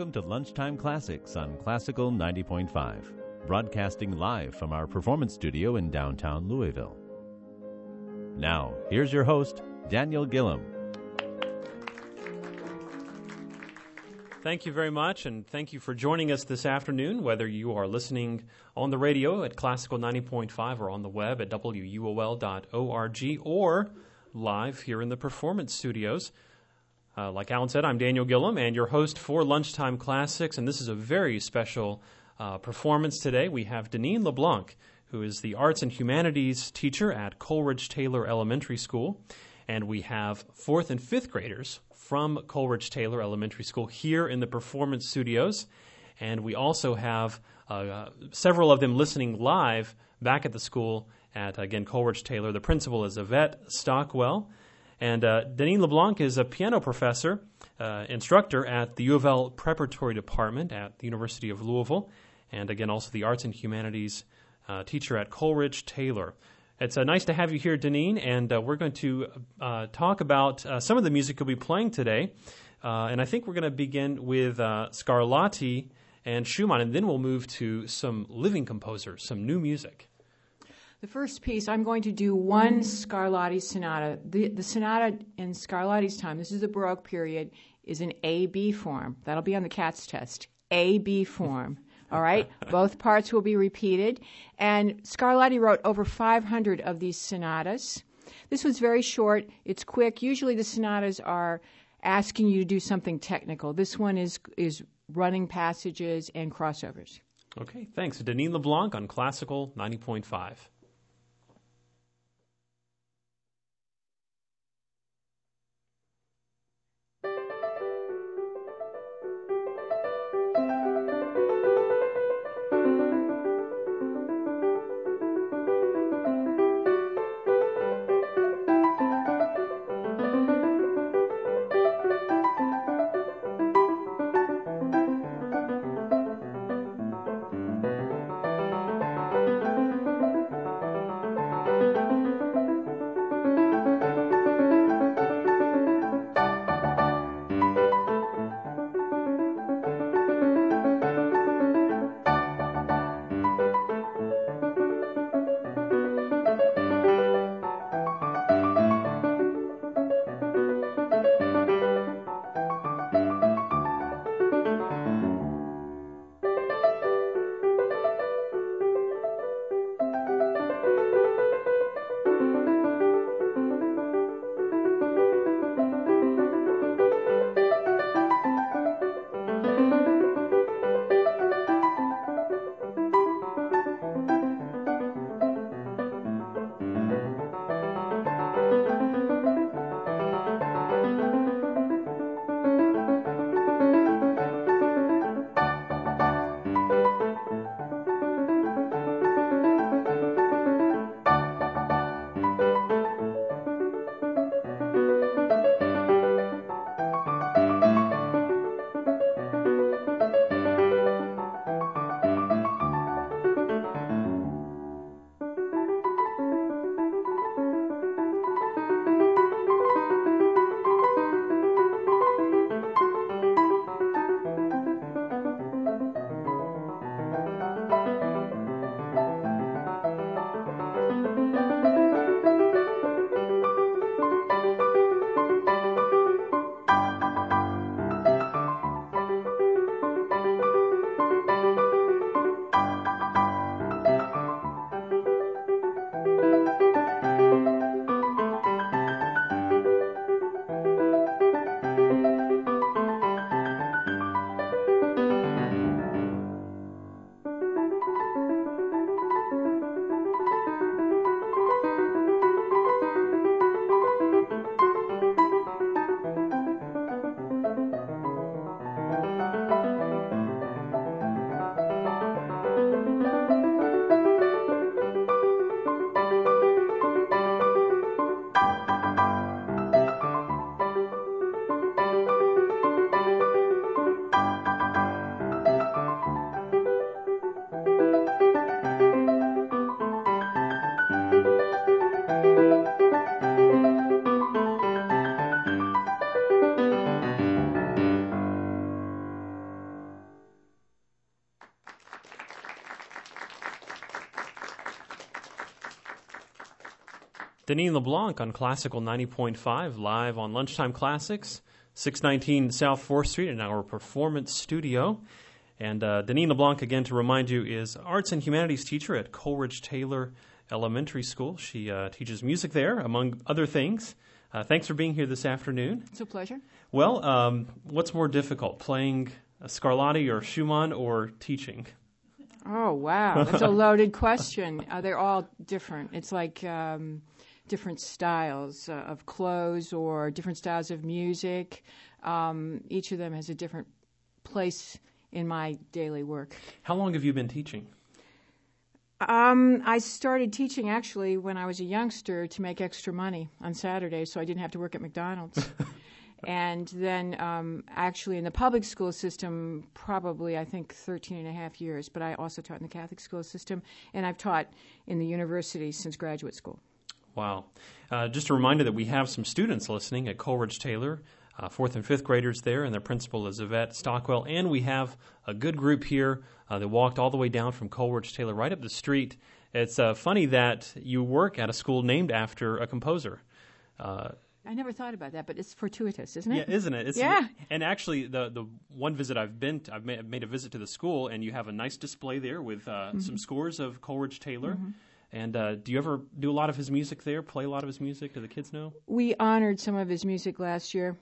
Welcome to Lunchtime Classics on Classical 90.5, broadcasting live from our performance studio in downtown Louisville. Now, here's your host, Daniel Gillum. Thank you very much, and thank you for joining us this afternoon, whether you are listening on the radio at Classical 90.5 or on the web at wuol.org or live here in the performance studios. Like Alan said, I'm Daniel Gillum, and your host for Lunchtime Classics, and this is a very special performance today. We have Deneen LeBlanc, who is the Arts and Humanities teacher at Coleridge Taylor Elementary School, and we have 4th and 5th graders from Coleridge Taylor Elementary School here in the performance studios, and we also have several of them listening live back at the school at, again, Coleridge Taylor. The principal is Yvette Stockwell. And Deneen LeBlanc is a piano professor, instructor at the U of L Preparatory Department at the University of Louisville, and again also the Arts and Humanities teacher at Coleridge Taylor. It's nice to have you here, Deneen, and we're going to talk about some of the music you'll be playing today. And I think we're going to begin with Scarlatti and Schumann, and then we'll move to some living composers, some new music. The first piece, I'm going to do one Scarlatti sonata. The sonata in Scarlatti's time, this is the Baroque period, is an A-B form. That'll be on the CATS test. A-B form. All right? Both parts will be repeated. And Scarlatti wrote over 500 of these sonatas. This was very short. It's quick. Usually the sonatas are asking you to do something technical. This one is running passages and crossovers. Okay, thanks. Deneen LeBlanc on Classical 90.5. Deneen LeBlanc on Classical 90.5, live on Lunchtime Classics, 619 South 4th Street in our performance studio. And Deneen LeBlanc, again, to remind you, is arts and humanities teacher at Coleridge Taylor Elementary School. She teaches music there, among other things. Thanks for being here this afternoon. It's a pleasure. Well, what's more difficult, playing Scarlatti or Schumann or teaching? Oh, wow. That's a loaded question. They're all different. It's like different styles of clothes or different styles of music. Each of them has a different place in my daily work. How long have you been teaching? I started teaching actually when I was a youngster to make extra money on Saturdays so I didn't have to work at McDonald's. And then actually in the public school system, probably I think 13 and a half years, but I also taught in the Catholic school system, and I've taught in the university since graduate school. Wow. Just a reminder that we have some students listening at Coleridge Taylor, 4th and 5th graders there, and their principal is Yvette Stockwell. And we have a good group here that walked all the way down from Coleridge Taylor right up the street. It's funny that you work at a school named after a composer. I never thought about that, but it's fortuitous, isn't it? Yeah, isn't it? Yeah. And actually, the one visit I've made a visit to the school, and you have a nice display there with some scores of Coleridge Taylor. Mm-hmm. And do you ever do a lot of his music there, play a lot of his music? Do the kids know? We honored some of his music last year.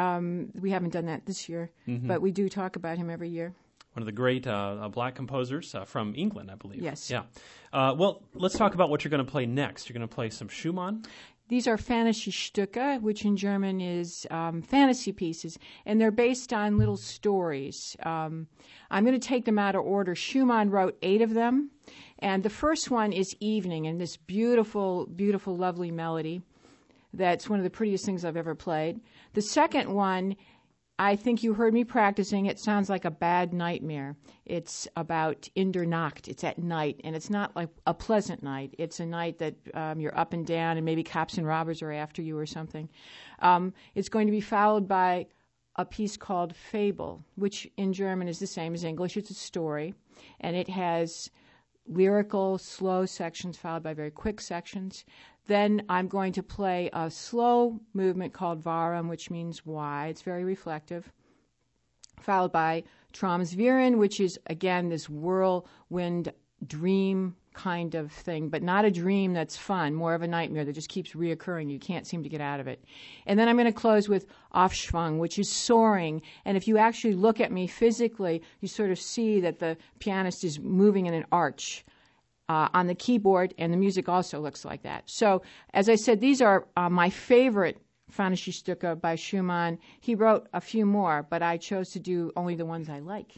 We haven't done that this year, but we do talk about him every year. One of the great black composers from England, I believe. Yes. Yeah. Well, let's talk about what you're going to play next. You're going to play some Schumann. These are Fantasy-Stücke, which in German is fantasy pieces, and they're based on little stories. I'm going to take them out of order. Schumann wrote 8 of them, and the first one is Evening, and this beautiful, beautiful, lovely melody. That's one of the prettiest things I've ever played. The second one, I think you heard me practicing. It sounds like a bad nightmare. It's about in der Nacht. It's at night, and it's not like a pleasant night. It's a night that you're up and down, and maybe cops and robbers are after you or something. It's going to be followed by a piece called Fable, which in German is the same as English. It's a story, and it has lyrical, slow sections followed by very quick sections. Then I'm going to play a slow movement called Warum, which means why. It's very reflective. Followed by Traumsviren, which is, again, this whirlwind dream kind of thing, but not a dream that's fun, more of a nightmare that just keeps reoccurring. You can't seem to get out of it. And then I'm going to close with Aufschwung, which is soaring. And if you actually look at me physically, you sort of see that the pianist is moving in an arch on the keyboard, and the music also looks like that. So, as I said, these are my favorite Fantasy-Stücke by Schumann. He wrote a few more, but I chose to do only the ones I like.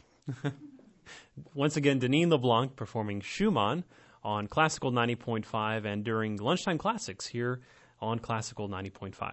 Once again, Deneen LeBlanc performing Schumann on Classical 90.5 and during Lunchtime Classics here on Classical 90.5.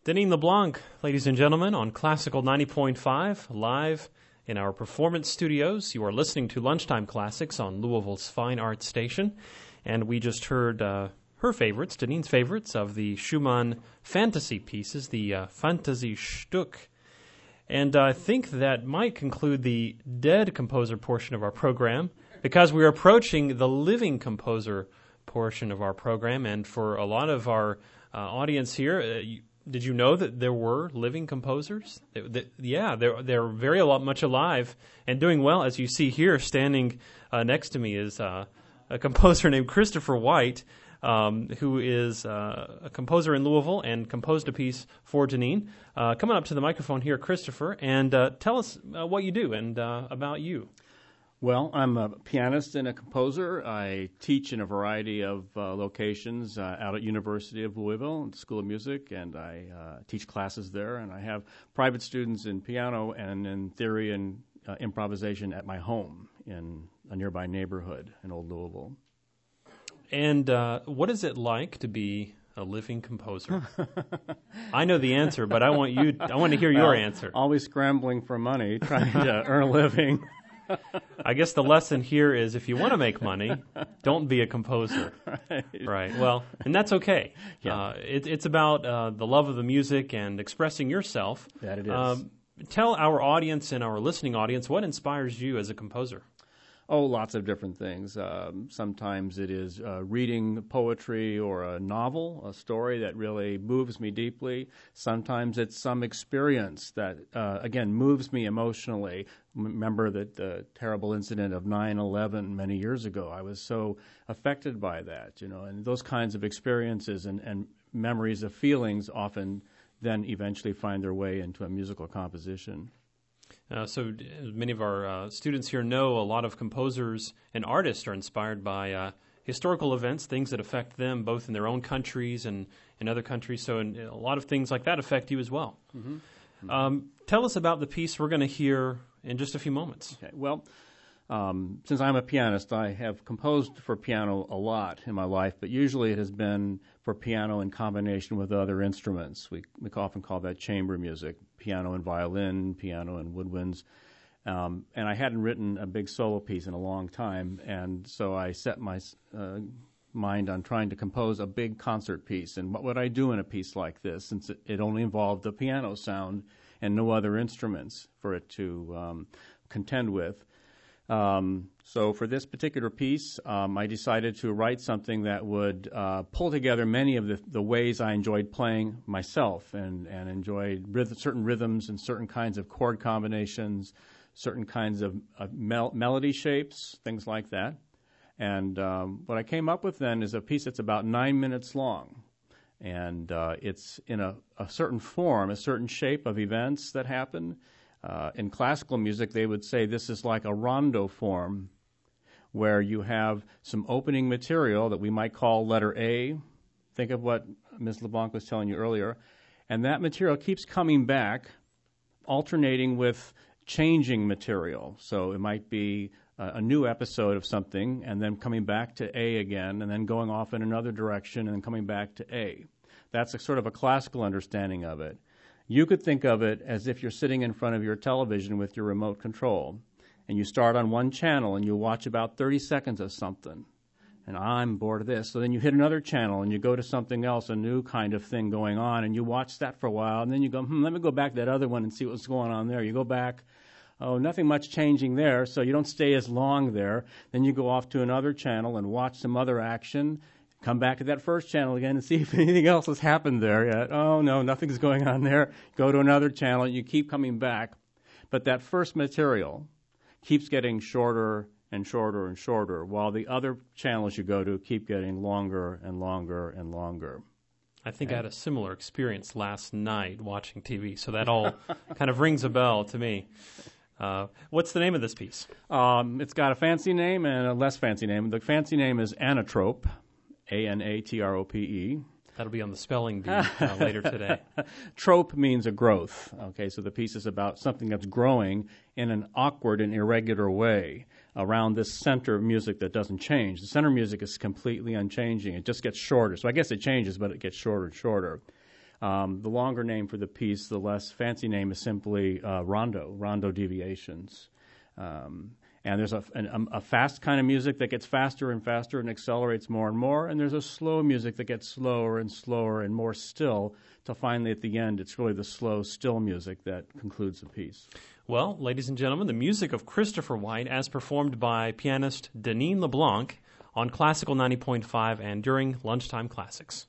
Deneen LeBlanc, ladies and gentlemen, on Classical 90.5, live in our performance studios. You are listening to Lunchtime Classics on Louisville's Fine Arts Station, and we just heard her favorites, Deneen's favorites, of the Schumann fantasy pieces, the Fantasy-Stück. And I think that might conclude the dead composer portion of our program, because we're approaching the living composer portion of our program, and for a lot of our audience here, did you know that there were living composers? They're very much alive and doing well. As you see here, standing next to me is a composer named Christopher White, who is a composer in Louisville and composed a piece for Deneen. Coming up to the microphone here, Christopher, and tell us what you do and about you. Well, I'm a pianist and a composer. I teach in a variety of locations out at University of Louisville, School of Music, and I teach classes there. And I have private students in piano and in theory and improvisation at my home in a nearby neighborhood in Old Louisville. And what is it like to be a living composer? I know the answer, but I want to hear your answer. Always scrambling for money, trying to earn a living. I guess the lesson here is if you want to make money, don't be a composer. Right. Well, and that's okay. Yeah. It's about the love of the music and expressing yourself. That it is. Tell our audience and our listening audience what inspires you as a composer. Oh, lots of different things. Sometimes it is reading poetry or a novel, a story that really moves me deeply. Sometimes it's some experience that, again, moves me emotionally. Remember the terrible incident of 9/11 many years ago. I was so affected by that, and those kinds of experiences and memories of feelings often then eventually find their way into a musical composition. So many of our students here know a lot of composers and artists are inspired by historical events, things that affect them both in their own countries and in other countries. So a lot of things like that affect you as well. Mm-hmm. Tell us about the piece we're going to hear in just a few moments. Okay. Well, since I'm a pianist, I have composed for piano a lot in my life, but usually it has been for piano in combination with other instruments. We often call that chamber music, piano and violin, piano and woodwinds. And I hadn't written a big solo piece in a long time, and so I set my mind on trying to compose a big concert piece. And what would I do in a piece like this, since it only involved the piano sound and no other instruments for it to contend with? So for this particular piece, I decided to write something that would pull together many of the ways I enjoyed playing myself and enjoyed certain rhythms and certain kinds of chord combinations, certain kinds of melody shapes, things like that. And what I came up with then is a piece that's about 9 minutes long. And it's in a certain form, a certain shape of events that happen. In classical music, they would say this is like a rondo form, where you have some opening material that we might call letter A. Think of what Ms. LeBlanc was telling you earlier. And that material keeps coming back, alternating with changing material. So it might be a new episode of something, and then coming back to A again, and then going off in another direction, and then coming back to A. That's sort of a classical understanding of it. You could think of it as if you're sitting in front of your television with your remote control, and you start on one channel and you watch about 30 seconds of something, and I'm bored of this. So then you hit another channel and you go to something else, a new kind of thing going on, and you watch that for a while, and then you go, let me go back to that other one and see what's going on there. You go back, oh, nothing much changing there, so you don't stay as long there. Then you go off to another channel and watch some other action. Come back to that first channel again and see if anything else has happened there yet. Oh, no, nothing's going on there. Go to another channel. You keep coming back. But that first material keeps getting shorter and shorter and shorter, while the other channels you go to keep getting longer and longer and longer. I think I had a similar experience last night watching TV, so that all kind of rings a bell to me. What's the name of this piece? It's got a fancy name and a less fancy name. The fancy name is Anatrope. Anatrope. That'll be on the spelling bee later today. Trope means a growth. Okay, so the piece is about something that's growing in an awkward and irregular way around this center of music that doesn't change. The center music is completely unchanging. It just gets shorter. So I guess it changes, but it gets shorter and shorter. The longer name for the piece, the less fancy name, is simply rondo deviations. And there's a fast kind of music that gets faster and faster and accelerates more and more, and there's a slow music that gets slower and slower and more still, till finally at the end it's really the slow, still music that concludes the piece. Well, ladies and gentlemen, the music of Christopher White as performed by pianist Deneen LeBlanc on Classical 90.5 and during Lunchtime Classics.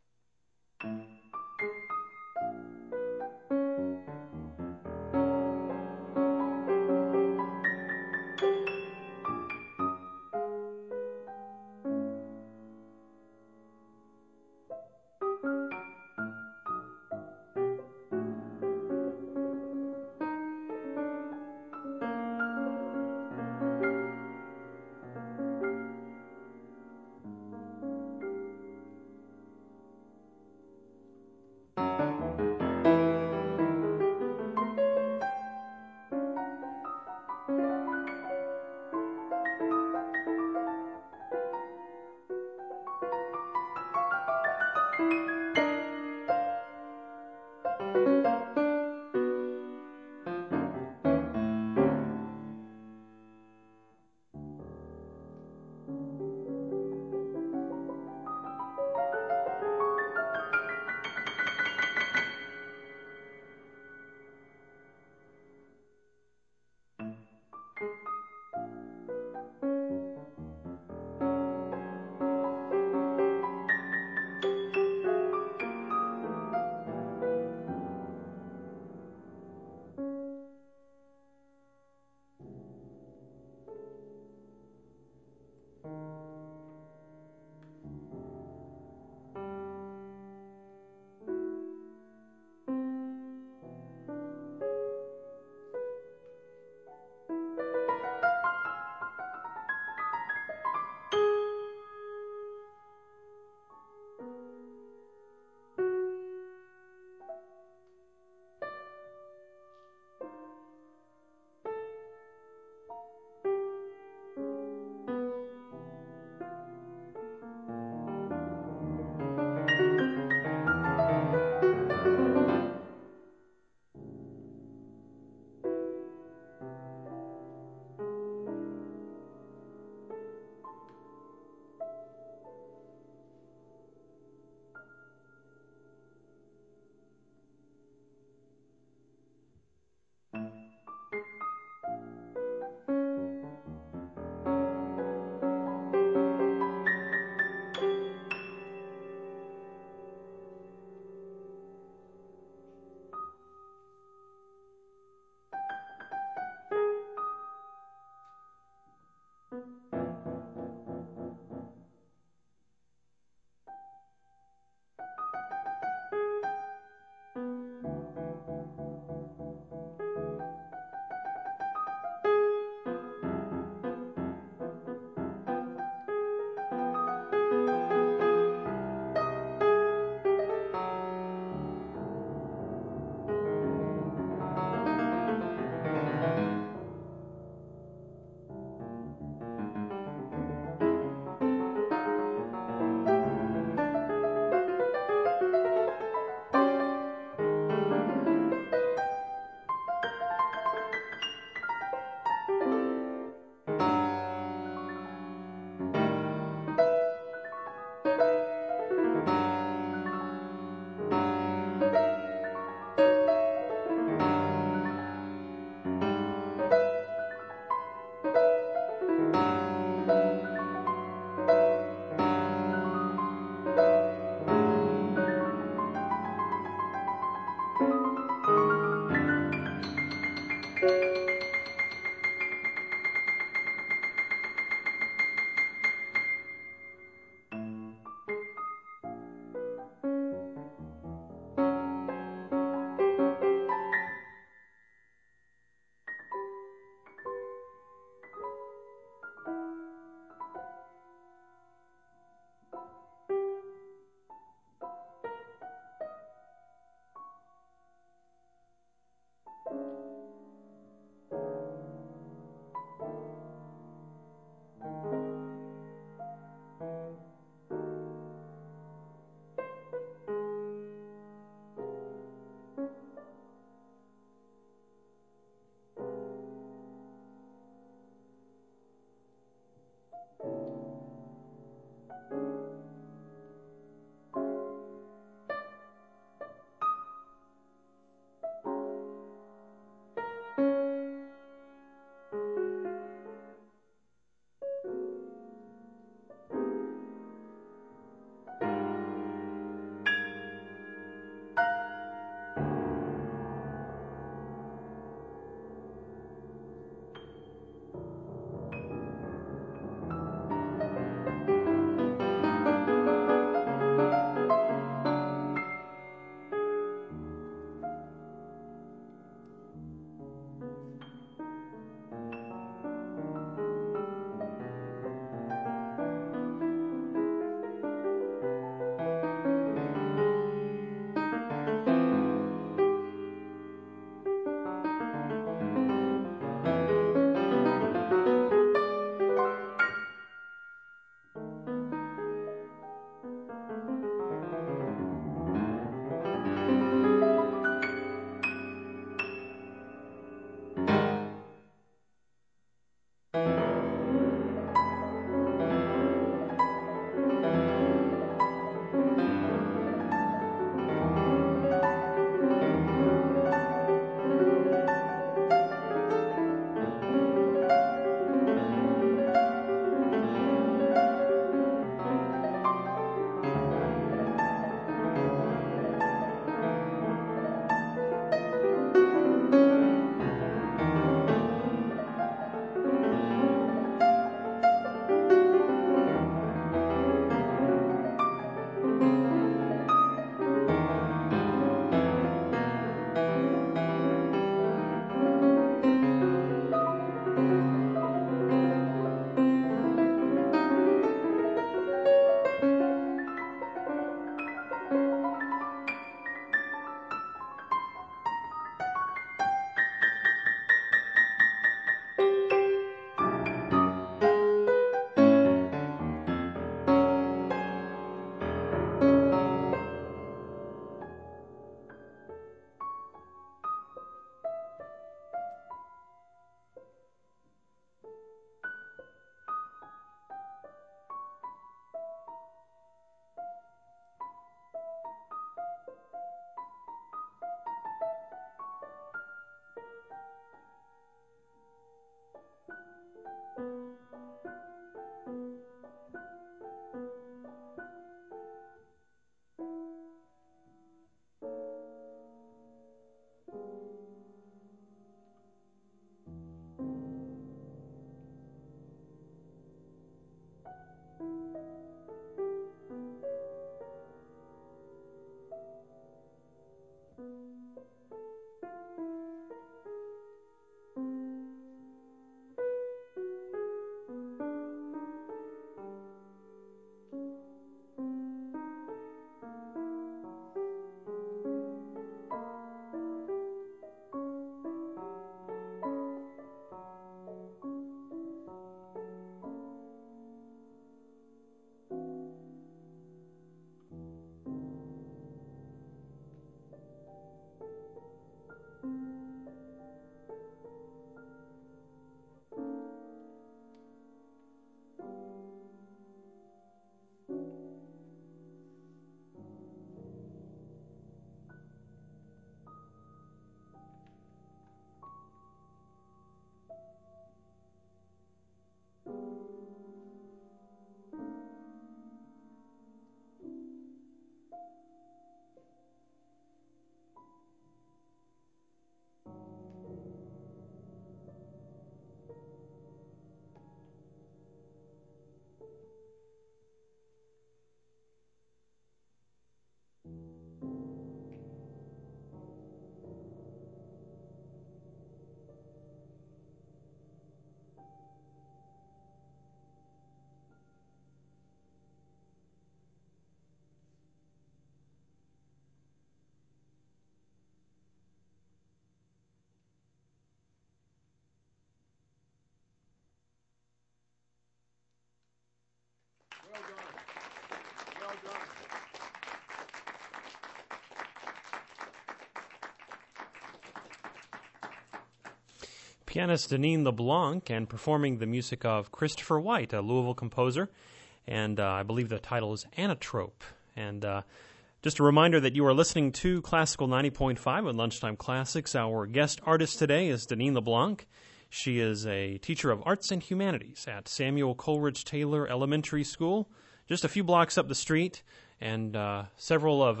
Pianist Deneen LeBlanc, and performing the music of Christopher White, a Louisville composer, and I believe the title is Anatrope. And just a reminder that you are listening to Classical 90.5 on Lunchtime Classics. Our guest artist today is Deneen LeBlanc. She is a teacher of arts and humanities at Samuel Coleridge Taylor Elementary School, just a few blocks up the street, and several of,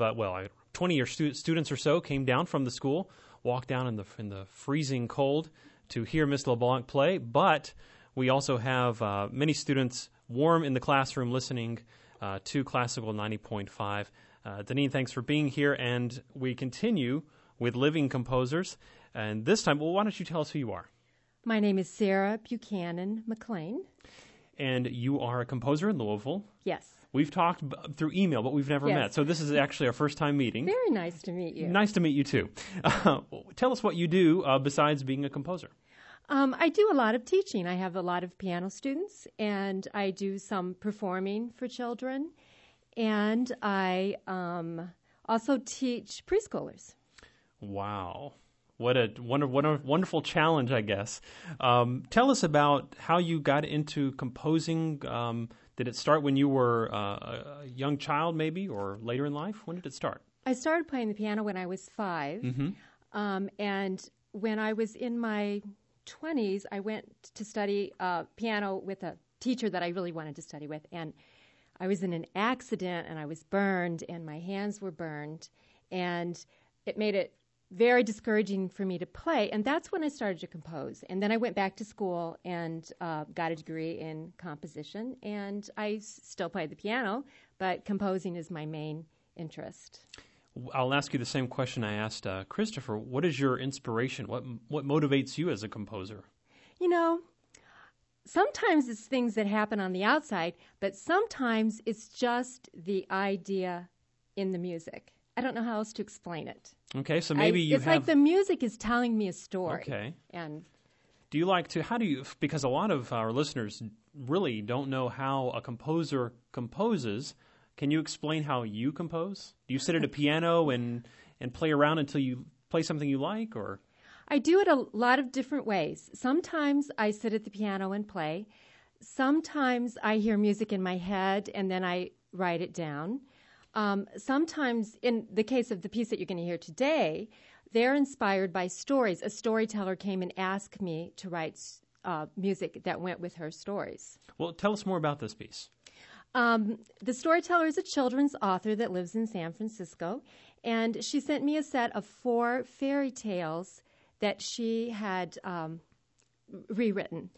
20 students or so came down from the school, walked down in the freezing cold to hear Miss LeBlanc play, but we also have many students warm in the classroom listening to Classical 90.5. Deneen, thanks for being here, and we continue with living composers. And this time, why don't you tell us who you are? My name is Sarah Buchanan McLean. And you are a composer in Louisville. Yes. We've talked through email, but we've never met. So this is actually our first time meeting. Very nice to meet you. Nice to meet you, too. Tell us what you do besides being a composer. I do a lot of teaching. I have a lot of piano students, and I do some performing for children. And I also teach preschoolers. Wow. What a wonderful challenge, I guess. Tell us about how you got into composing. Did it start when you were a young child, maybe, or later in life? When did it start? I started playing the piano when I was 5. And when I was in my 20s, I went to study piano with a teacher that I really wanted to study with. And I was in an accident, and I was burned, and my hands were burned. And it made it very discouraging for me to play, and that's when I started to compose. And then I went back to school and got a degree in composition, and I still play the piano, but composing is my main interest. I'll ask you the same question I asked Christopher. What is your inspiration? What motivates you as a composer? You know, sometimes it's things that happen on the outside, but sometimes it's just the idea in the music. I don't know how else to explain it. Okay, so maybe it's like the music is telling me a story. Okay. And do you like to, because a lot of our listeners really don't know how a composer composes. Can you explain how you compose? Do you sit at a piano and play around until you play something you like, or? I do it a lot of different ways. Sometimes I sit at the piano and play. Sometimes I hear music in my head and then I write it down. Sometimes, in the case of the piece that you're going to hear today, they're inspired by stories. A storyteller came and asked me to write music that went with her stories. Well, tell us more about this piece. The storyteller is a children's author that lives in San Francisco, and she sent me a set of 4 fairy tales that she had rewritten.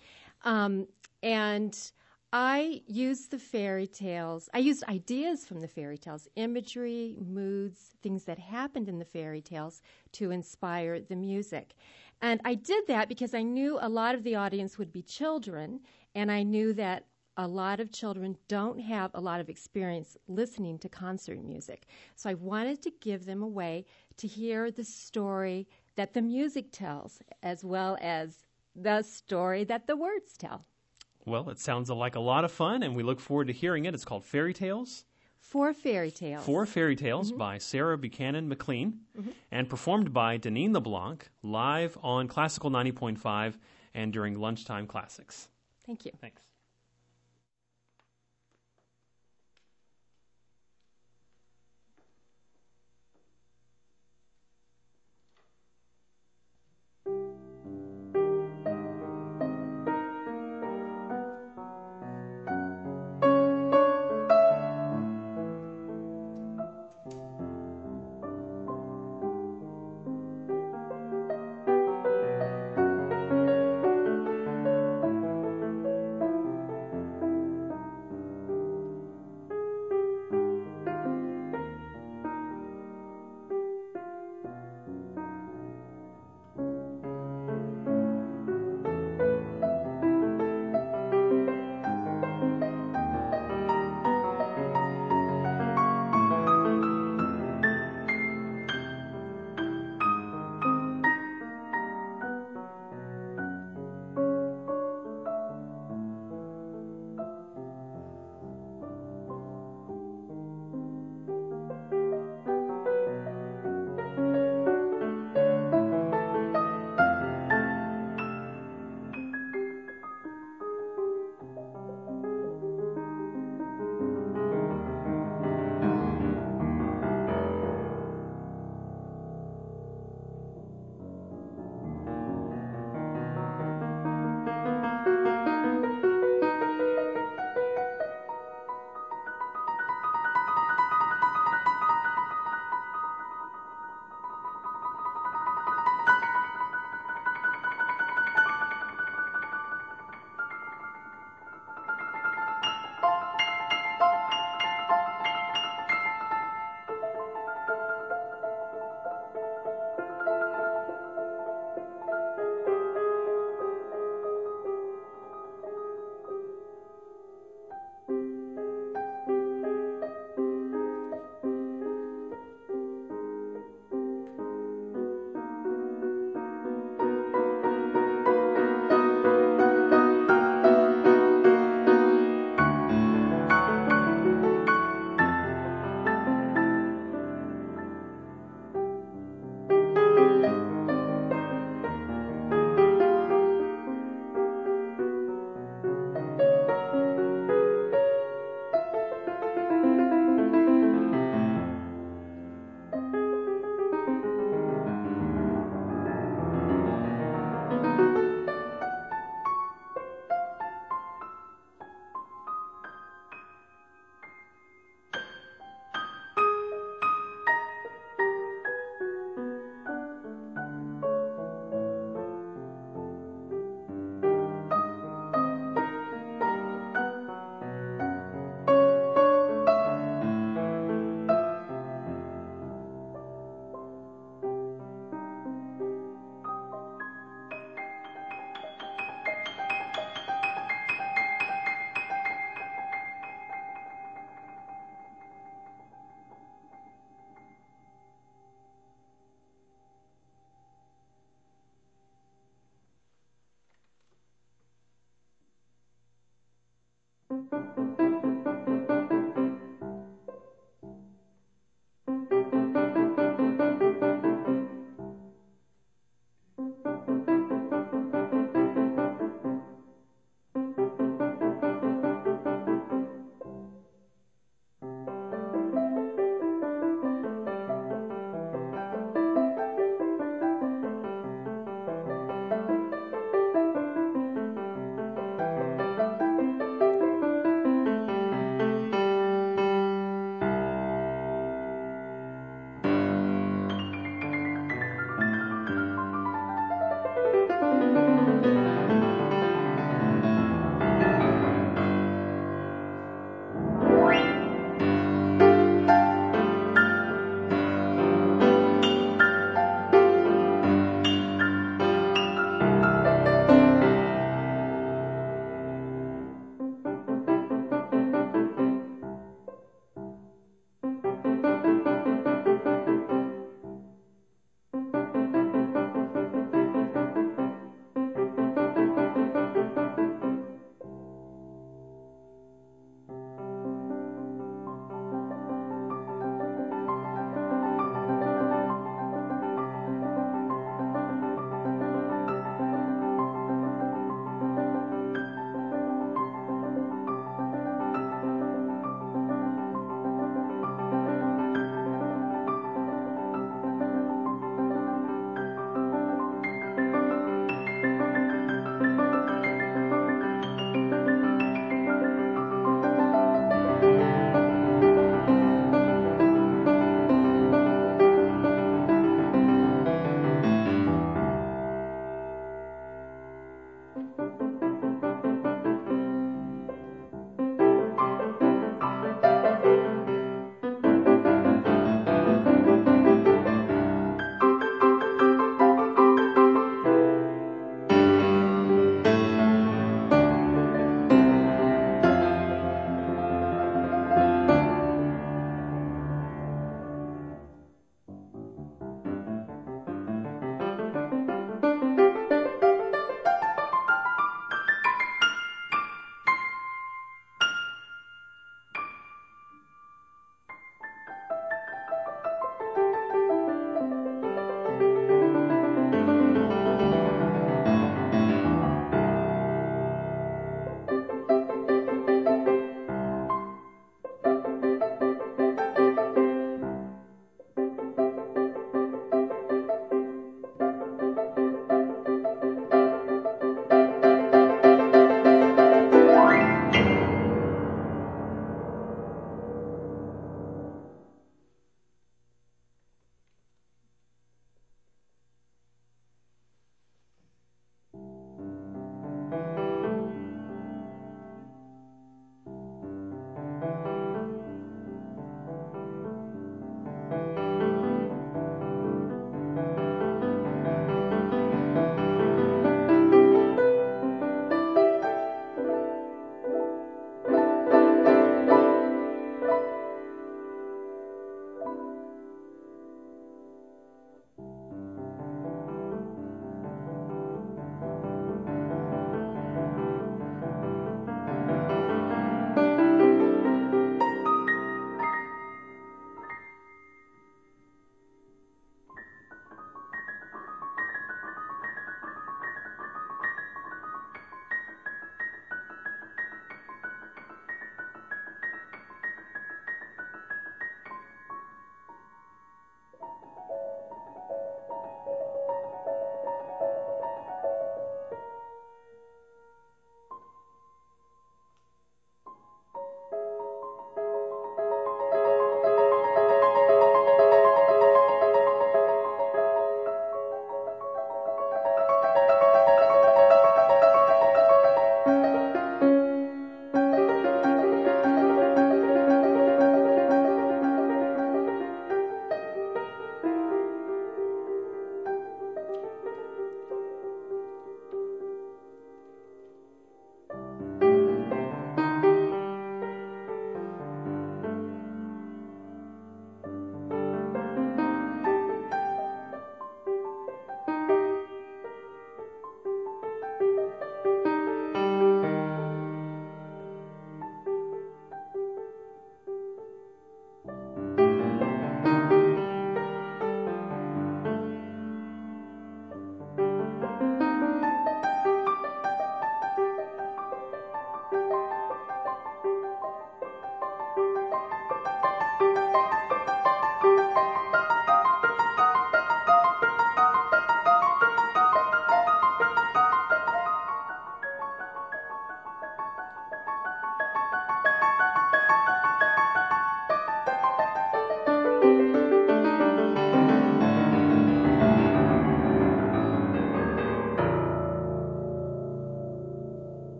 And I used the fairy tales. I used ideas from the fairy tales, imagery, moods, things that happened in the fairy tales to inspire the music. And I did that because I knew a lot of the audience would be children, and I knew that a lot of children don't have a lot of experience listening to concert music. So I wanted to give them a way to hear the story that the music tells, as well as the story that the words tell. Well, it sounds like a lot of fun, and we look forward to hearing it. It's called Fairy Tales. 4 fairy tales. 4 fairy tales by Sarah Buchanan McLean, and performed by Deneen LeBlanc, live on Classical 90.5 and during Lunchtime Classics. Thank you. Thanks.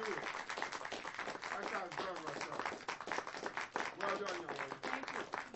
you. I can't enjoy myself. Well done, young lady. Thank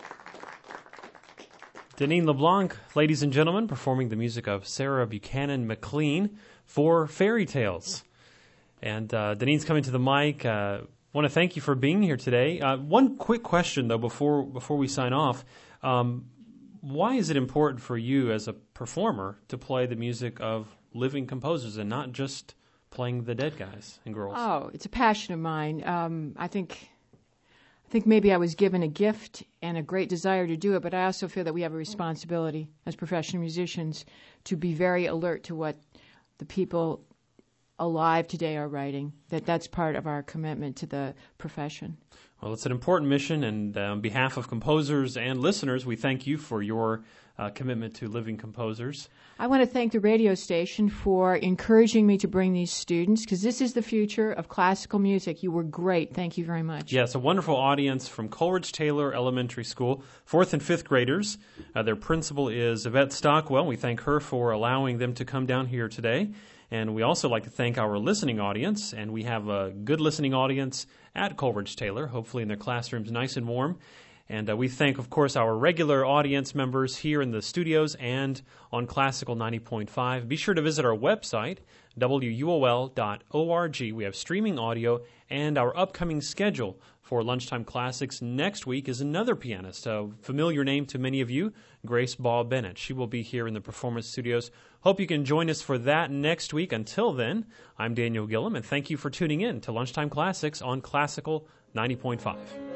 you. Deneen LeBlanc, ladies and gentlemen, performing the music of Sarah Buchanan McLean for Fairy Tales. And Deneen's coming to the mic. Want to thank you for being here today. One quick question, though, before we sign off. Why is it important for you as a performer to play the music of living composers and not just playing the dead guys and girls? Oh, it's a passion of mine. I think maybe I was given a gift and a great desire to do it, but I also feel that we have a responsibility as professional musicians to be very alert to what the people alive today are writing, that's part of our commitment to the profession. Well, it's an important mission, and on behalf of composers and listeners, we thank you for your commitment to living composers. I want to thank the radio station for encouraging me to bring these students, because this is the future of classical music. You were great. Thank you very much. Yes, a wonderful audience from Coleridge Taylor Elementary School, 4th and 5th graders. Their principal is Yvette Stockwell. We thank her for allowing them to come down here today. And we also like to thank our listening audience, and we have a good listening audience at Coleridge Taylor, hopefully in their classrooms nice and warm. And we thank, of course, our regular audience members here in the studios and on Classical 90.5. Be sure to visit our website, wuol.org. We have streaming audio, and our upcoming schedule for Lunchtime Classics next week is another pianist, a familiar name to many of you, Grace Ball Bennett. She will be here in the Performance Studios. Hope you can join us for that next week. Until then, I'm Daniel Gillum, and thank you for tuning in to Lunchtime Classics on Classical 90.5.